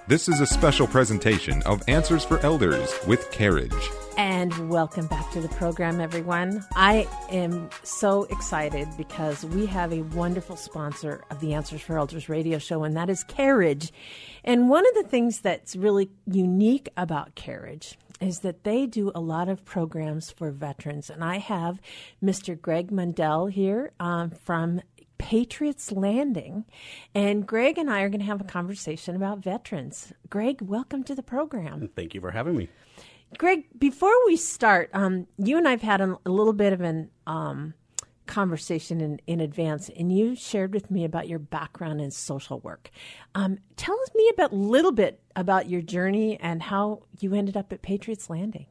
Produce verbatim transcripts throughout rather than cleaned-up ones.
This is a special presentation of Answers for Elders with Carriage. And welcome back to the program, everyone. I am so excited because we have a wonderful sponsor of the Answers for Elders radio show, and that is Carriage. And one of the things that's really unique about Carriage is that they do a lot of programs for veterans. And I have Mister Greg Mundell here um, from Patriots Landing. And Greg and I are going to have a conversation about veterans. Greg, welcome to the program. Thank you for having me. Greg, before we start, um, you and I have had a, a little bit of an um, conversation in, in advance, and you shared with me about your background in social work. Um, tell us me about a little bit about your journey and how you ended up at Patriots Landing.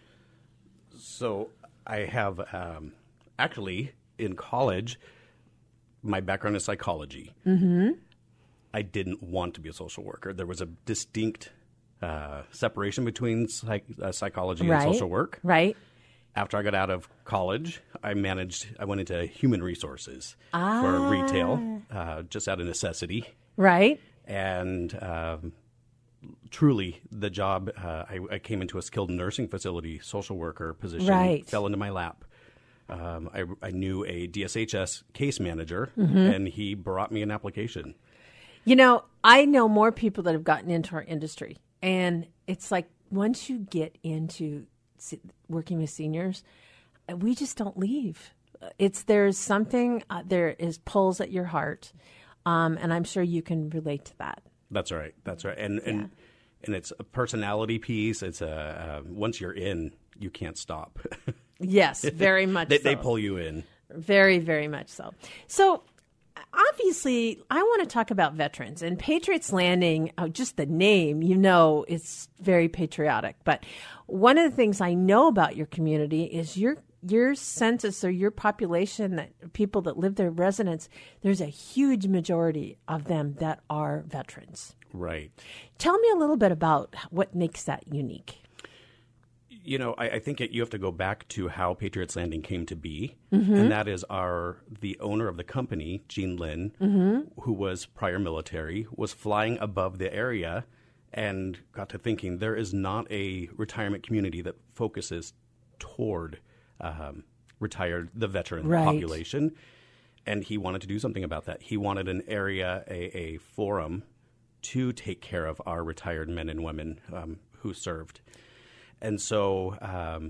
So I have um, actually in college, my background is psychology. Mm-hmm. I didn't want to be a social worker. There was a distinct uh, separation between psych- uh, psychology right. and social work. Right. After I got out of college, I managed, I went into human resources ah. for retail, uh, just out of necessity. Right. And um, truly, the job, uh, I, I came into a skilled nursing facility social worker position, right. fell into my lap. Um, I, I knew a D S H S case manager, mm-hmm. and he brought me an application. You know, I know more people that have gotten into our industry, and it's like once you get into working with seniors, we just don't leave. It's there's something uh, there is pulls at your heart, um, and I'm sure you can relate to that. That's right. That's right. And yeah. and and it's a personality piece. It's a uh, once you're in, you can't stop. Yes, very much. they, so. they pull you in. Very, very much so. So. Obviously, I want to talk about veterans, and Patriots Landing, oh, just the name, you know, it's very patriotic. But one of the things I know about your community is your your census or your population, that people that live there, residents, there's a huge majority of them that are veterans. Right. Tell me a little bit about what makes that unique. You know, I, I think it, you have to go back to how Patriots Landing came to be, mm-hmm. and that is our the owner of the company, Gene Lynn, mm-hmm. who was prior military, was flying above the area and got to thinking there is not a retirement community that focuses toward um, retired the veteran right. population, and he wanted to do something about that. He wanted an area, a, a forum to take care of our retired men and women um, who served. And so um,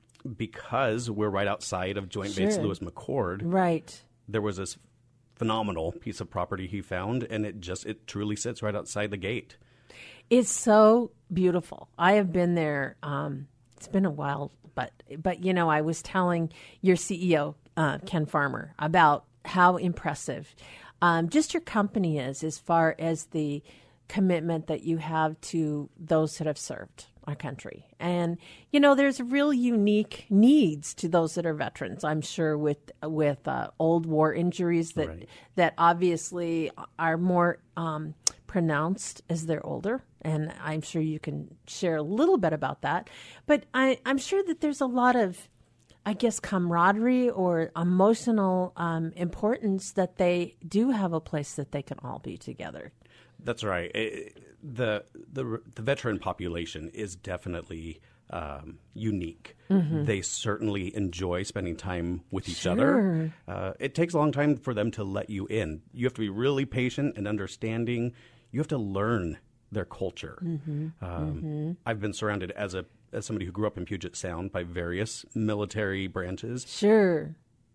because we're right outside of Joint sure. Base Lewis McChord, right. there was this phenomenal piece of property he found, and it just it truly sits right outside the gate. It's so beautiful. I have been there. Um, it's been a while, but, but you know, I was telling your C E O, uh, Ken Farmer, about how impressive um, just your company is as far as the commitment that you have to those that have served our country. And, you know, there's real unique needs to those that are veterans, I'm sure, with with uh, old war injuries that right. that obviously are more um, pronounced as they're older. And I'm sure you can share a little bit about that. But I, I'm sure that there's a lot of, I guess, camaraderie or emotional um, importance that they do have a place that they can all be together. That's right. It, the the the veteran population is definitely um, unique. Mm-hmm. They certainly enjoy spending time with each sure. other. Uh, it takes a long time for them to let you in. You have to be really patient and understanding. You have to learn their culture. Mm-hmm. Um, mm-hmm. I've been surrounded as a as somebody who grew up in Puget Sound by various military branches. Sure.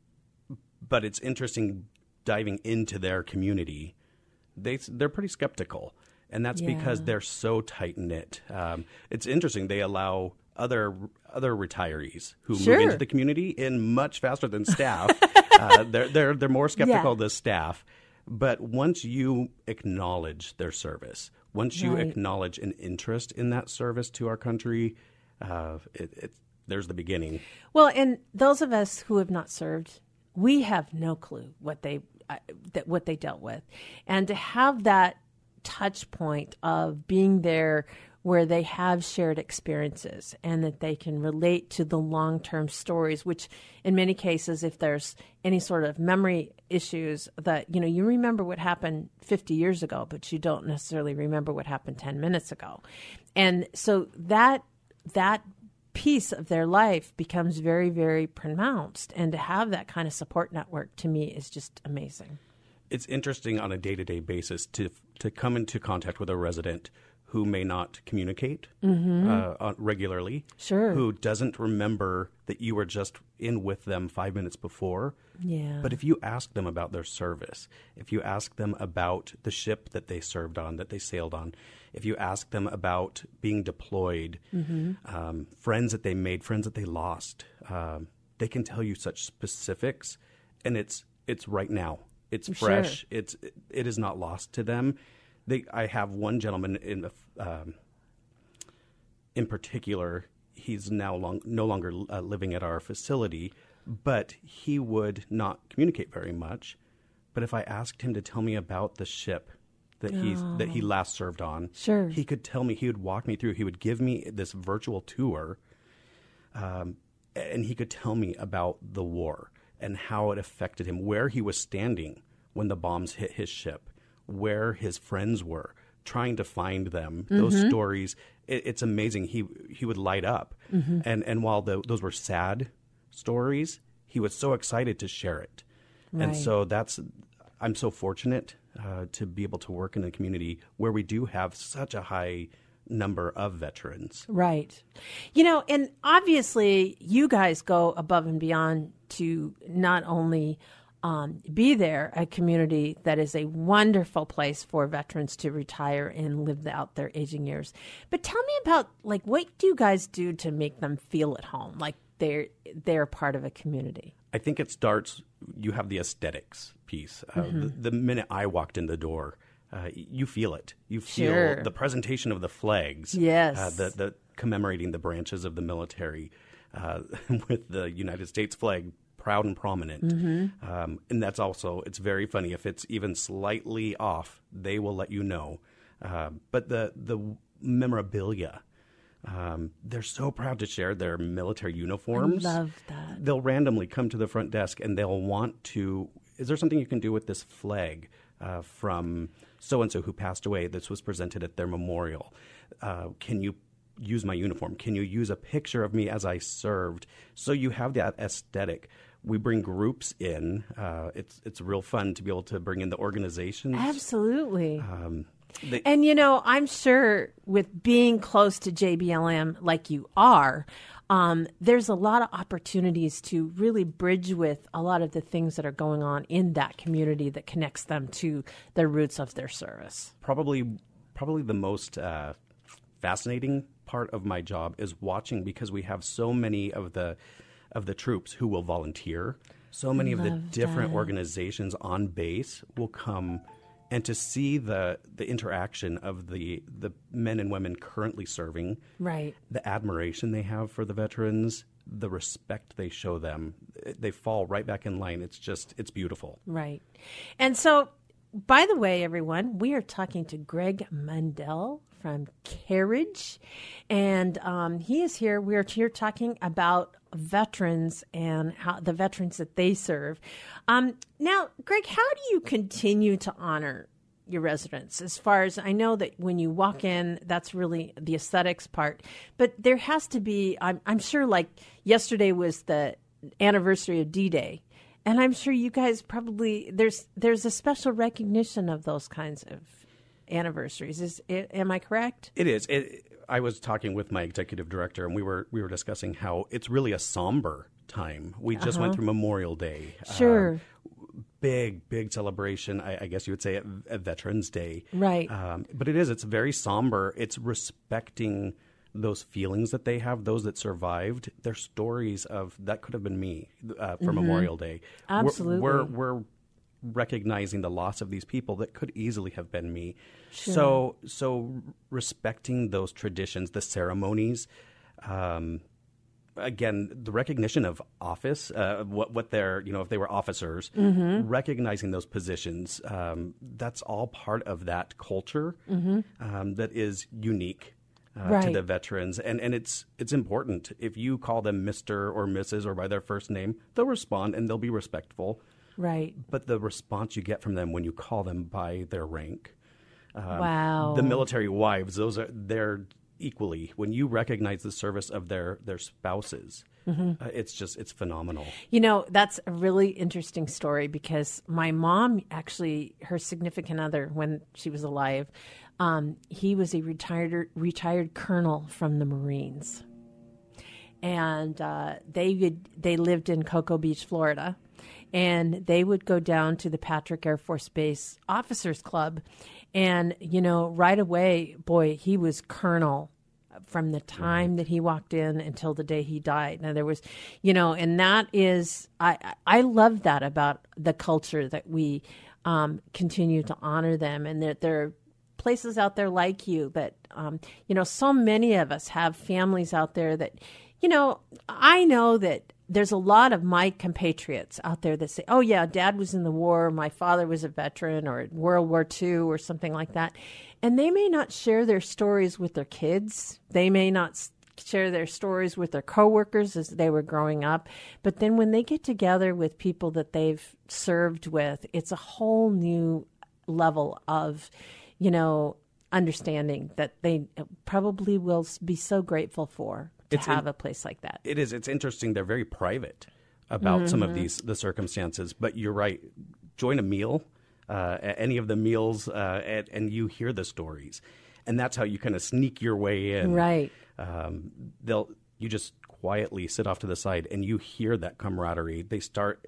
But it's interesting diving into their community. They they're pretty skeptical, and that's yeah. because they're so tight knit. Um, it's interesting; they allow other other retirees who sure. move into the community in much faster than staff. uh, they're they're they're more skeptical yeah. than staff. But once you acknowledge their service, once you right. acknowledge an interest in that service to our country, uh, it, it, there's the beginning. Well, and those of us who have not served, we have no clue what they. Uh, that what they dealt with, and to have that touch point of being there where they have shared experiences and that they can relate to the long-term stories, which in many cases, if there's any sort of memory issues that, you know, you remember what happened fifty years ago, but you don't necessarily remember what happened ten minutes ago. And so that that piece of their life becomes very, very pronounced. And to have that kind of support network, to me, is just amazing. It's interesting on a day-to-day basis to to come into contact with a resident who may not communicate mm-hmm. uh, regularly, sure. who doesn't remember that you were just in with them five minutes before. Yeah. But if you ask them about their service, if you ask them about the ship that they served on, that they sailed on, if you ask them about being deployed, mm-hmm. um, friends that they made, friends that they lost, um, they can tell you such specifics, and it's it's right now. It's fresh. Sure. It's it is not lost to them. They, I have one gentleman in the, um, in particular. He's now long, no longer uh, living at our facility, but he would not communicate very much. But if I asked him to tell me about the ship that he's oh. that he last served on, sure. he could tell me. He would walk me through. He would give me this virtual tour, um, and he could tell me about the war and how it affected him, where he was standing when the bombs hit his ship, where his friends were, trying to find them. Mm-hmm. Those stories, it, it's amazing. He he would light up. Mm-hmm. And and while the, those were sad stories, he was so excited to share it. Right. And so that's, I'm so fortunate uh, to be able to work in a community where we do have such a high number of veterans. Right. You know, and obviously you guys go above and beyond to not only um, be there, a community that is a wonderful place for veterans to retire and live out their aging years. But tell me about, like, what do you guys do to make them feel at home, like they're they're part of a community? I think it starts, you have the aesthetics piece. Uh, mm-hmm. the, the minute I walked in the door, Uh, you feel it. You feel sure. the presentation of the flags. Yes. Uh, the, the commemorating the branches of the military uh, with the United States flag proud and prominent. Mm-hmm. Um, and that's also, it's very funny. If it's even slightly off, they will let you know. Uh, but the, the memorabilia, um, they're so proud to share their military uniforms. I love that. They'll randomly come to the front desk and they'll want to, is there something you can do with this flag uh, from so-and-so who passed away? This was presented at their memorial. Uh, can you use my uniform? Can you use a picture of me as I served? So you have that aesthetic. We bring groups in. Uh, it's it's real fun to be able to bring in the organizations. Absolutely. Um, they, and, you know, I'm sure with being close to J B L M like you are, um, there's a lot of opportunities to really bridge with a lot of the things that are going on in that community that connects them to the roots of their service. Probably, probably the most uh, fascinating part of my job is watching, because we have so many of the of the troops who will volunteer. So many of the different that. organizations on base will come, and to see the the interaction of the the men and women currently serving, right? The admiration they have for the veterans, the respect they show them, they fall right back in line. It's just, it's beautiful. Right. And so, by the way, everyone, we are talking to Greg Mundell from Carriage, and um, he is here. We are here talking about veterans and how the veterans that they serve. Um, now, Greg, how do you continue to honor your residents? As far as I know, that when you walk in, that's really the aesthetics part, but there has to be, I'm, I'm sure, like yesterday was the anniversary of D-Day, and I'm sure you guys probably, there's there's a special recognition of those kinds of anniversaries. Is it, am I correct? It is. It, I was talking with my executive director, and we were we were discussing how it's really a somber time. We just uh-huh. went through Memorial Day. Sure. Um, big, big celebration, I, I guess you would say, at, at Veterans Day. Right. Um, but it is. It's very somber. It's respecting those feelings that they have, those that survived, their stories of, that could have been me uh, for mm-hmm. Memorial Day. Absolutely. We're, we're, we're recognizing the loss of these people that could easily have been me. Sure. So, so respecting those traditions, the ceremonies, um, again, the recognition of office, uh, what what they're, you know, if they were officers, mm-hmm. recognizing those positions, um, that's all part of that culture mm-hmm. um, that is unique. uh, Right. to the veterans. And, and it's it's important. If you call them Mister or Missus or by their first name, they'll respond and they'll be respectful. Right. But the response you get from them when you call them by their rank, um, Wow. the military wives, those are they're equally, when you recognize the service of their their spouses, uh, it's just it's phenomenal. You know, that's a really interesting story because my mom actually, her significant other when she was alive, um, he was a retired retired colonel from the Marines, and uh, they would they lived in Cocoa Beach, Florida, and they would go down to the Patrick Air Force Base Officers Club, and you know, right away, boy, he was colonel from the time that he walked in until the day he died. Now there was, you know, and that is, I, I love that about the culture that we um, continue to honor them, and that there are places out there like you that, um, you know, so many of us have families out there that, you know, I know that there's a lot of my compatriots out there that say, oh, yeah, Dad was in the war, my father was a veteran, or World War Two or something like that. And they may not share their stories with their kids. They may not share their stories with their coworkers as they were growing up. But then when they get together with people that they've served with, it's a whole new level of, you know, understanding that they probably will be so grateful for. To It's have in- a place like that. It is. It's interesting. They're very private about Mm-hmm. some of these the circumstances. But you're right. Join a meal, uh, a- any of the meals, uh, and, and you hear the stories, and that's how you kind of sneak your way in. Right. Um, they'll you just quietly sit off to the side, and you hear that camaraderie. They start.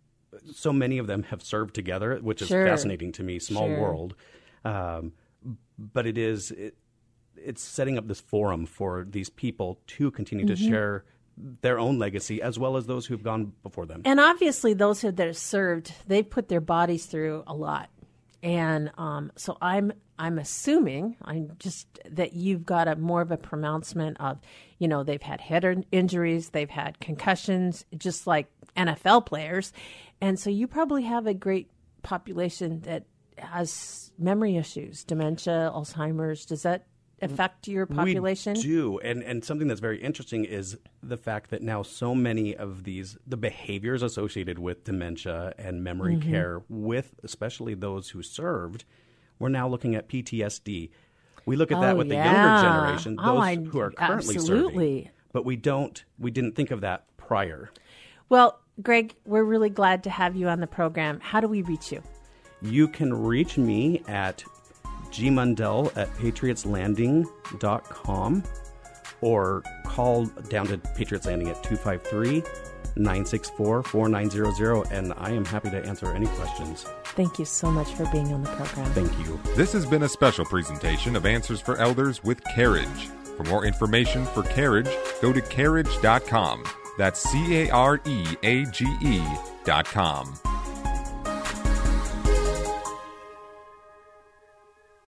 So many of them have served together, which is Sure. fascinating to me. Small Sure. world, um, but it is. It, it's setting up this forum for these people to continue to share their own legacy as well as those who've gone before them. And obviously, those who that have served, they put their bodies through a lot, and um, so I'm I'm assuming I'm just that you've got a more of a pronouncement of, you know, they've had head in- injuries, they've had concussions, just like N F L players, and so you probably have a great population that has memory issues, dementia, Alzheimer's. Does that affect your population? We do, and and something that's very interesting is the fact that now so many of these the behaviors associated with dementia and memory Mm-hmm. care, with especially those who served, we're now looking at P T S D. We look at that Oh, with the yeah. younger generation, Oh, those I- who are currently absolutely. serving, but we don't we didn't think of that prior. Well, Greg, we're really glad to have you on the program. How do we reach you? You can reach me at gmundell at patriots landing dot com or call down to Patriots Landing at two five three, nine six four, four nine zero zero, and I am happy to answer any questions. Thank you so much for being on the program. Thank you. This has been a special presentation of Answers for Elders with Carriage. For more information for Carriage, go to carriage dot com. That's C A R E A G E dot com.